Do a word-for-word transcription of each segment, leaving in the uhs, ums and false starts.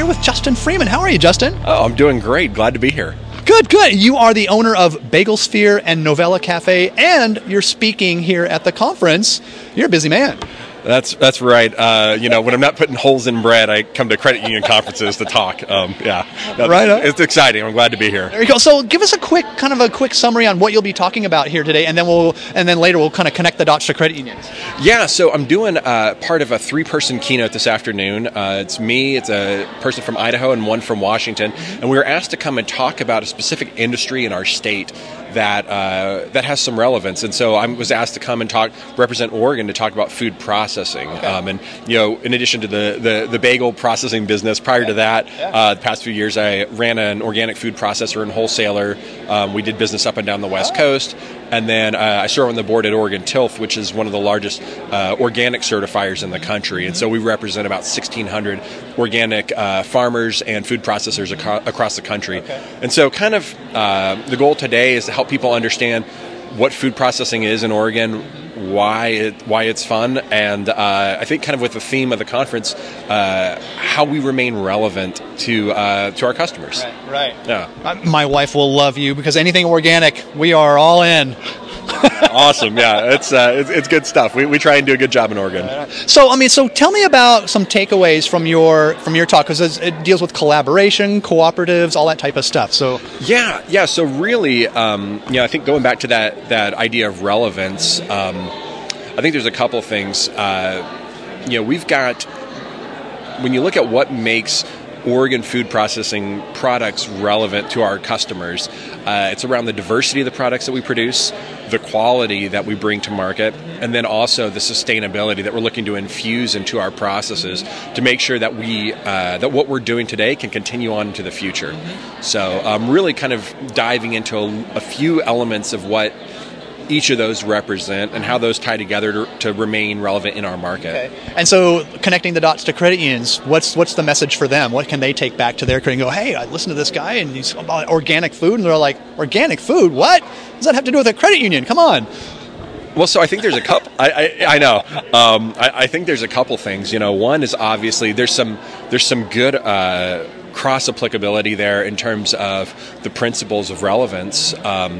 here with Justin Freeman. How are you, Justin? Oh, I'm doing great. Glad to be here. Good, good. You are the owner of Bagel Sphere and Novella Cafe, and you're speaking here at the conference. You're a busy man. That's that's right. Uh, you know, when I'm not putting holes in bread, I come to credit union conferences to talk. Um, yeah, That's, right. On. It's exciting. I'm glad to be here. There you go. So, give us a quick, kind of a quick summary on what you'll be talking about here today, and then we'll, and then later we'll kind of connect the dots to credit unions. Yeah. So I'm doing uh, part of a three-person keynote this afternoon. Uh, it's me, it's a person from Idaho, and one from Washington, and we were asked to come and talk about a specific industry in our state that uh, that has some relevance. And so I was asked to come and talk, represent Oregon to talk about food processing. Okay. Um, and you know, in addition to the, the, the bagel processing business, prior yeah. to that, yeah. uh, the past few years I ran an organic food processor and wholesaler. Um, we did business up and down the West oh. Coast. And then uh, I serve on the board at Oregon Tilth, which is one of the largest uh, organic certifiers in the country. And so we represent about sixteen hundred organic uh, farmers and food processors aco- across the country. Okay. And so kind of uh, the goal today is to help people understand what food processing is in Oregon, why it why it's fun, and uh, I think kind of with the theme of the conference, uh, how we remain relevant to uh, to our customers. Right, right. Yeah. My wife will love you because anything organic, we are all in. Awesome, yeah, it's, uh, it's it's good stuff. We we try and do a good job in Oregon. So, I mean, so tell me about some takeaways from your from your talk, because it deals with collaboration, cooperatives, all that type of stuff. So, yeah, yeah. So really, um, you know, I think going back to that that idea of relevance, um, I think there's a couple things. Uh, you know, we've got, when you look at what makes Oregon food processing products relevant to our customers, uh, it's around the diversity of the products that we produce, the quality that we bring to market, and then also the sustainability that we're looking to infuse into our processes to make sure that we uh, that what we're doing today can continue on into the future. So um, really kind of diving into a, a few elements of what each of those represent and how those tie together to, to remain relevant in our market. Okay. And so connecting the dots to credit unions, what's what's the message for them? What can they take back to their credit and go, hey, I listened to this guy and he's about organic food, and they're like, organic food? What? Does that have to do with a credit union? Come on. Well, so I think there's a couple. I, I, I know. Um, I, I think there's a couple things. You know, one is obviously there's some there's some good uh, cross applicability there in terms of the principles of relevance, um,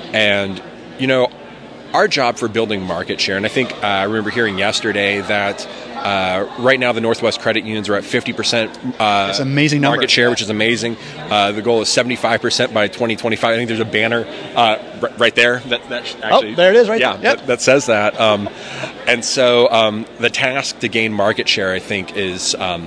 and you know, our job for building market share, and I think uh, I remember hearing yesterday that uh, right now the Northwest credit unions are at fifty percent uh, That's an amazing number. market share, which is amazing. Uh, the goal is seventy-five percent by twenty twenty-five. I think there's a banner uh, right there. That, that actually, oh, there it is right yeah, there. Yep. That, that says that. Um, and so um, the task to gain market share, I think, is... Um,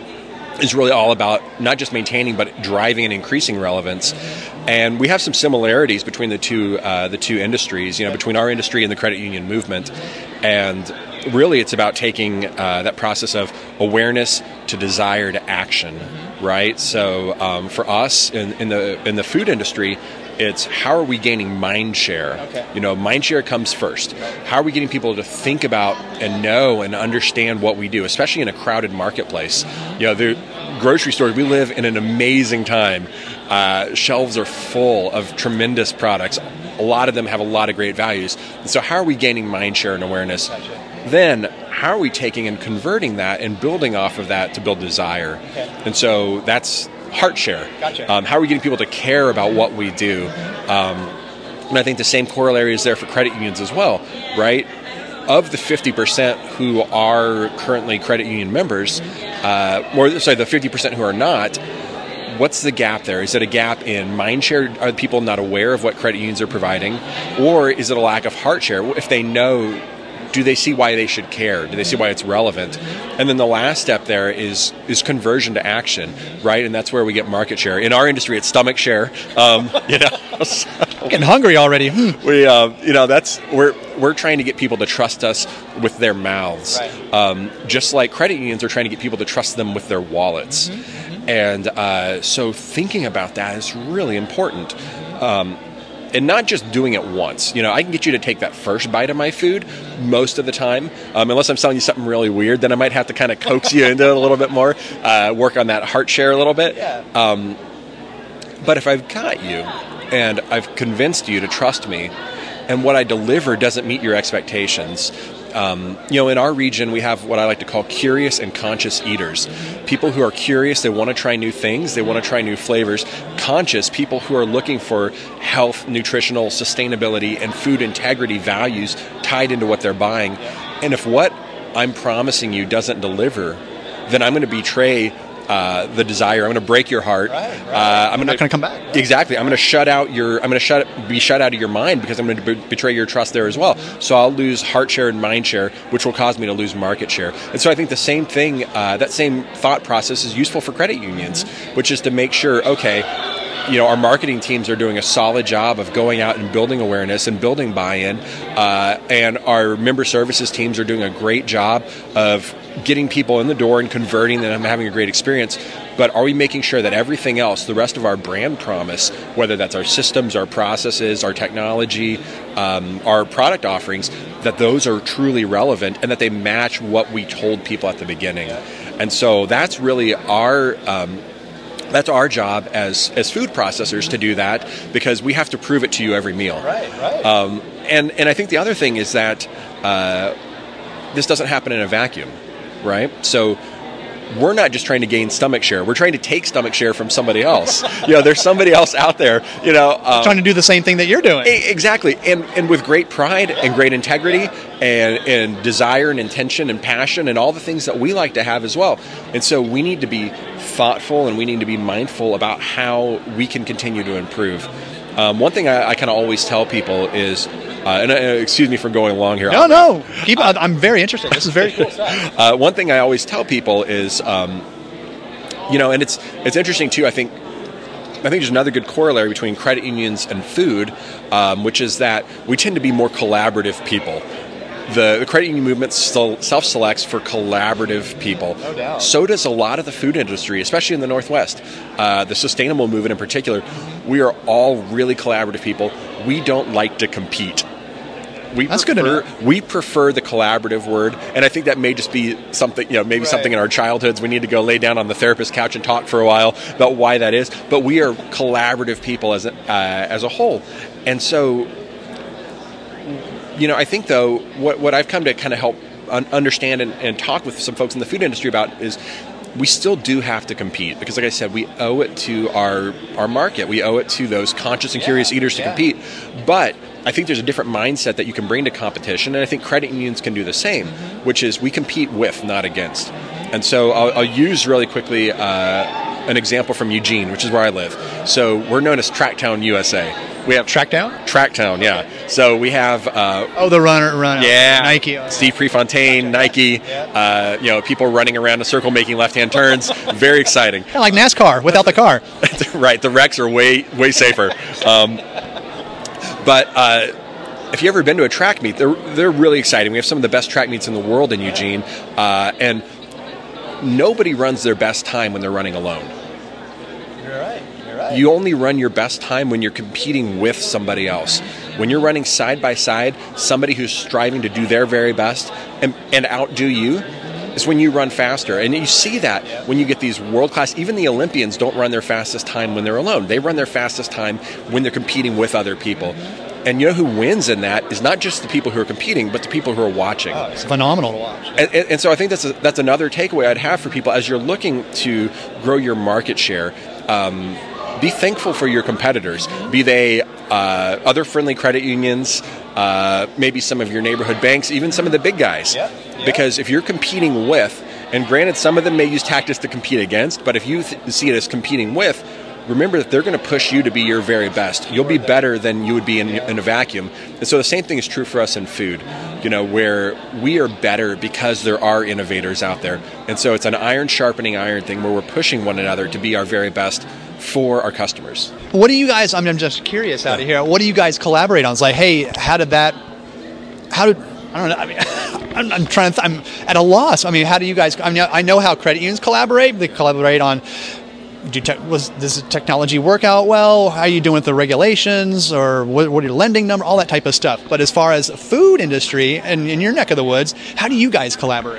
is really all about not just maintaining but driving and increasing relevance. And we have some similarities between the two uh, the two industries, you know, between our industry and the credit union movement. And really it's about taking uh, that process of awareness to desire to action, right? So um, for us in, in the in the food industry, it's how are we gaining mind share? Okay. You know, mind share comes first. How are we getting people to think about and know and understand what we do, especially in a crowded marketplace? You know, the grocery stores, we live in an amazing time. Uh, shelves are full of tremendous products. A lot of them have a lot of great values. And so how are we gaining mind share and awareness? Gotcha. Then how are we taking and converting that and building off of that to build desire? Okay. And so that's heart share. Gotcha. Um, how are we getting people to care about what we do? Um, and I think the same corollary is there for credit unions as well, right? Of the fifty percent who are currently credit union members, uh, or sorry, the fifty percent who are not, what's the gap there? Is it a gap in mind share? Are people not aware of what credit unions are providing? Or is it a lack of heart share? If they know, do they see why they should care? Do they see why it's relevant? And then the last step there is is conversion to action, right? And that's where we get market share. In our industry, it's stomach share. Um, you know, so I'm getting hungry already. Hmm. we, uh, you know, that's we're we're trying to get people to trust us with their mouths, Right. um, just like credit unions are trying to get people to trust them with their wallets. Mm-hmm. And uh, so, thinking about that is really important. Um, And not just doing it once. You know, I can get you to take that first bite of my food most of the time. Um, unless I'm selling you something really weird, then I might have to kind of coax you into it a little bit more, uh, work on that heart share a little bit. Yeah. Um, but if I've got you and I've convinced you to trust me, and what I deliver doesn't meet your expectations, um, you know, in our region, we have what I like to call curious and conscious eaters. People who are curious, they want to try new things, they want to try new flavors. Conscious, people who are looking for health, nutritional, sustainability, and food integrity values tied into what they're buying. And if what I'm promising you doesn't deliver, then I'm going to betray uh, the desire. I'm going to break your heart. Right, right. Uh, I'm You're not going to come back. Right? Exactly. I'm going to shut out your. I'm going to shut be shut out of your mind because I'm going to be, betray your trust there as well. So I'll lose heart share and mind share, which will cause me to lose market share. And so I think the same thing, uh, that same thought process is useful for credit unions, which is to make sure, okay, you know, our marketing teams are doing a solid job of going out and building awareness and building buy-in, uh, and our member services teams are doing a great job of getting people in the door and converting them and having a great experience. But are we making sure that everything else, the rest of our brand promise, whether that's our systems, our processes, our technology, um, our product offerings, that those are truly relevant and that they match what we told people at the beginning? And so that's really our um, that's our job as as food processors to do that, because we have to prove it to you every meal. Right, right. Um, and and I think the other thing is that uh, this doesn't happen in a vacuum. Right? So we're not just trying to gain stomach share. We're trying to take stomach share from somebody else. You know, there's somebody else out there, you know. Um, trying to do the same thing that you're doing. Exactly. And and with great pride and great integrity and, and desire and intention and passion and all the things that we like to have as well. And so we need to be thoughtful and we need to be mindful about how we can continue to improve. Um, one thing I, I kind of always tell people is, Uh, and uh, excuse me for going long here. No, no. Keep. Uh, I'm very interested. This is very cool stuff. uh, one thing I always tell people is, um, you know, and it's it's interesting too. I think I think there's another good corollary between credit unions and food, um, which is that we tend to be more collaborative people. The, the credit union movement still self-selects for collaborative people. No doubt. So does a lot of the food industry, especially in the Northwest. Uh, the sustainable movement in particular. We are all really collaborative people. We don't like to compete. We That's prefer, good to know. We prefer the collaborative word, and I think that may just be something, you know, maybe Right. something in our childhoods. We need to go lay down on the therapist couch and talk for a while about why that is. But we are collaborative people as a, uh, as a whole, and so, you know, I think though what what I've come to kind of help un- understand and, and talk with some folks in the food industry about is we still do have to compete, because like I said, we owe it to our our market. We owe it to those conscious and Yeah, curious eaters to yeah. compete. But I think there's a different mindset that you can bring to competition, and I think credit unions can do the same, Mm-hmm. which is we compete with, not against. And so I'll, I'll use really quickly uh, an example from Eugene, which is where I live. So we're known as Tracktown U S A. We have Trackdown? Tracktown, yeah. So we have uh, Oh, the runner, run. yeah, Nike. Oh, Steve Prefontaine, Nike. Uh, you know, people running around a circle making left-hand turns. Very exciting. Kind of like NASCAR without the car. Right, the wrecks are way way safer. Um, but uh, if you've ever been to a track meet, they're they're really exciting. We have some of the best track meets in the world in Eugene, uh, and nobody runs their best time when they're running alone. You're right. You're right. You only run your best time when you're competing with somebody else. When you're running side by side, somebody who's striving to do their very best and, and outdo you, is when you run faster. And you see that when you get these world-class, even the Olympians don't run their fastest time when they're alone. They run their fastest time when they're competing with other people. And you know who wins in that is not just the people who are competing, but the people who are watching. Oh, it's phenomenal to watch. And, and, and so I think that's a, that's another takeaway I'd have for people as you're looking to grow your market share. Um, be thankful for your competitors, be they uh, other friendly credit unions, uh, maybe some of your neighborhood banks, even some of the big guys. Yeah, yeah. Because if you're competing with, and granted some of them may use tactics to compete against, but if you th- see it as competing with, remember that they're going to push you to be your very best. You'll be better than you would be in, in a vacuum. And so the same thing is true for us in food, you know, where we are better because there are innovators out there. And so it's an iron sharpening iron thing where we're pushing one another to be our very best for our customers. What do you guys, I mean, I'm just curious out of here, what do you guys collaborate on? It's like, hey, how did that, how did, I don't know, I mean, I'm, I'm trying to, th- I'm at a loss. I mean, how do you guys, I mean, I know how credit unions collaborate. They collaborate on, do te- was does the technology work out well? How are you doing with the regulations, or what, what are your lending number, all that type of stuff. But as far as the food industry and in your neck of the woods, how do you guys collaborate?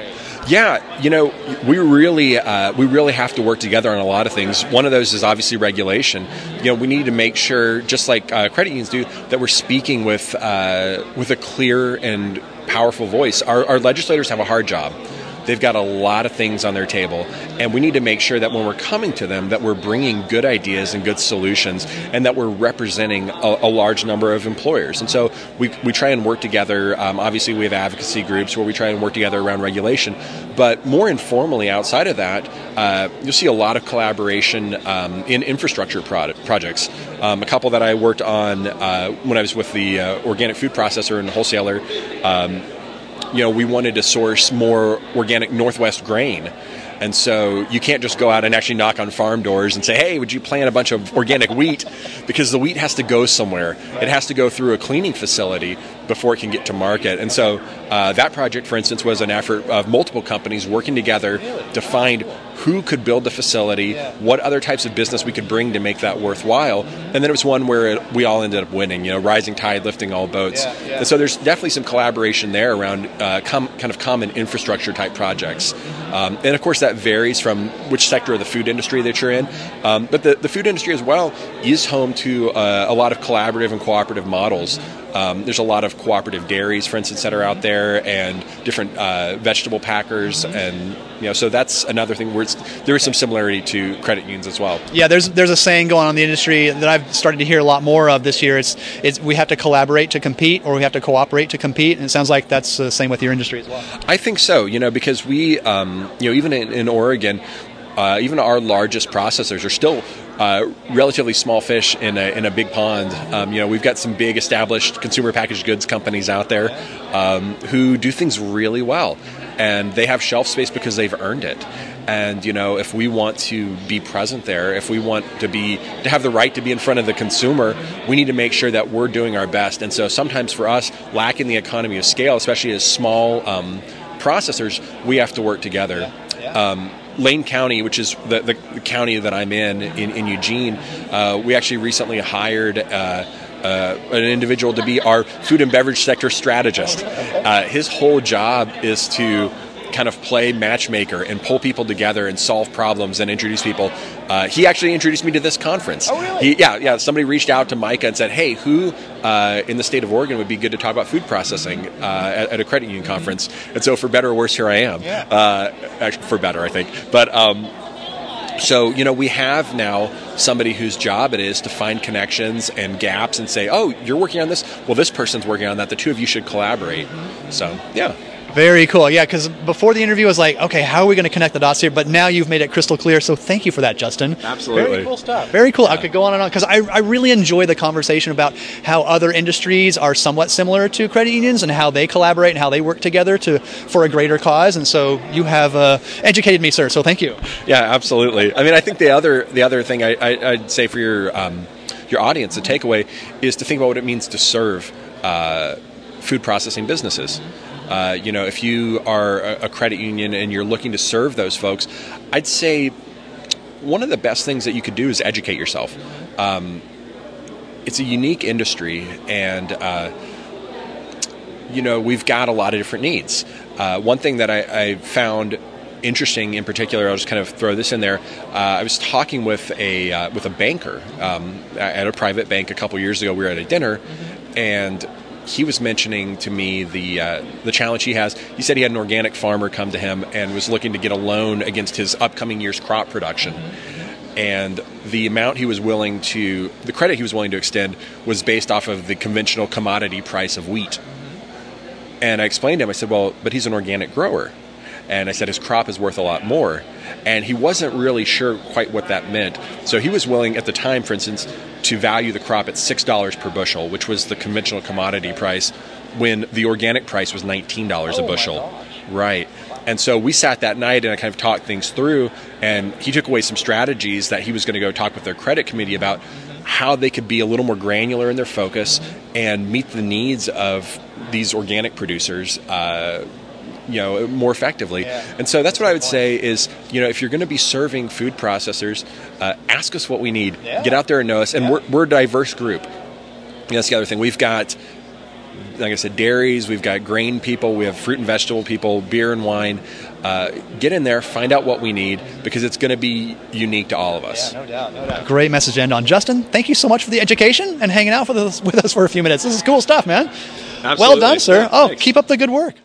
Yeah, you know, we really uh, we really have to work together on a lot of things. One of those is obviously regulation. You know, we need to make sure, just like uh, credit unions do, that we're speaking with uh, with a clear and powerful voice. Our, our legislators have a hard job. They've got a lot of things on their table, and we need to make sure that when we're coming to them that we're bringing good ideas and good solutions, and that we're representing a, a large number of employers. And so we, we try and work together. Um, obviously, we have advocacy groups where we try and work together around regulation, but more informally outside of that, uh, you'll see a lot of collaboration um, in infrastructure product, projects. Um, a couple that I worked on uh, when I was with the uh, organic food processor and wholesaler, um, you know, we wanted to source more organic Northwest grain. And so you can't just go out and actually knock on farm doors and say, hey, would you plant a bunch of organic wheat? Because the wheat has to go somewhere. It has to go through a cleaning facility before it can get to market. And so uh, that project, for instance, was an effort of multiple companies working together to find who could build the facility, what other types of business we could bring to make that worthwhile. And then it was one where it, we all ended up winning, you know, rising tide lifting all boats. Yeah, yeah. And so there's definitely some collaboration there around uh, com- kind of common infrastructure type projects. Um, and of course that varies from which sector of the food industry that you're in. Um, but the, the food industry as well is home to uh, a lot of collaborative and cooperative models. Um, there's a lot of cooperative dairies, for instance, that are out there, and different uh, vegetable packers, and you know, so that's another thing where it's, there is some similarity to credit unions as well. Yeah, there's there's a saying going on in the industry that I've started to hear a lot more of this year. It's it's we have to collaborate to compete, or we have to cooperate to compete, and it sounds like that's the same with your industry as well. I think so. You know, because we, um, you know, even in, in Oregon, uh, even our largest processors are still Uh, relatively small fish in a in a big pond. Um, you know, we've got some big established consumer packaged goods companies out there um, who do things really well, and they have shelf space because they've earned it. And you know, if we want to be present there, if we want to be to have the right to be in front of the consumer, we need to make sure that we're doing our best. And so sometimes for us, lacking the economy of scale, especially as small um, processors, we have to work together. Um, Lane County, which is the, the, the county that I'm in, in, in Eugene, uh, we actually recently hired uh, uh, an individual to be our food and beverage sector strategist. Uh, his whole job is to kind of play matchmaker and pull people together and solve problems and introduce people. Uh, he actually introduced me to this conference. Oh, really? He, yeah, yeah. Somebody reached out to Micah and said, hey, who uh, in the state of Oregon would be good to talk about food processing uh, at, at a credit union conference? And so for better or worse, here I am. Yeah. Uh, actually, for better, I think. But um, so, you know, we have now somebody whose job it is to find connections and gaps and say, oh, you're working on this? Well, this person's working on that. The two of you should collaborate. So, yeah. Very cool. Yeah, because before the interview I was like, okay, how are we going to connect the dots here? But now you've made it crystal clear, so thank you for that, Justin. Absolutely. Very cool stuff. Very cool. Yeah. I could go on and on, because I, I really enjoy the conversation about how other industries are somewhat similar to credit unions and how they collaborate and how they work together to for a greater cause. And so you have uh, educated me, sir, so thank you. Yeah, absolutely. I mean, I think the other the other thing I, I, I'd say for your, um, your audience, the takeaway, is to think about what it means to serve uh, food processing businesses. Uh, you know, if you are a credit union and you're looking to serve those folks, I'd say one of the best things that you could do is educate yourself. Um, it's a unique industry, and, uh, you know, we've got a lot of different needs. Uh, one thing that I, I found interesting in particular, I'll just kind of throw this in there, uh, I was talking with a, uh, with a banker um, at a private bank a couple years ago. We were at a dinner, and he was mentioning to me the uh, the challenge he has. He said he had an organic farmer come to him and was looking to get a loan against his upcoming year's crop production. And the amount he was willing to, the credit he was willing to extend was based off of the conventional commodity price of wheat. And I explained to him, I said, well, but he's an organic grower. And I said his crop is worth a lot more. And he wasn't really sure quite what that meant. So he was willing at the time, for instance, to value the crop at six dollars per bushel, which was the conventional commodity price, when the organic price was nineteen dollars oh a bushel. Right. And so we sat that night and I kind of talked things through, and he took away some strategies that he was going to go talk with their credit committee about how they could be a little more granular in their focus and meet the needs of these organic producers uh, you know, more effectively. Yeah. And so that's what I would say is, you know, if you're going to be serving food processors, uh, ask us what we need. Yeah. Get out there and know us. And yeah. we're, we're a diverse group. And that's the other thing. We've got like I said, dairies. We've got grain people. We have fruit and vegetable people, beer and wine. Uh, get in there, find out what we need, because it's going to be unique to all of us. Yeah, no doubt, no doubt. Great message to end on. Justin, thank you so much for the education and hanging out with us, with us for a few minutes. This is cool stuff, man. Absolutely. Well done, sir. Yeah, oh, thanks. keep up the good work.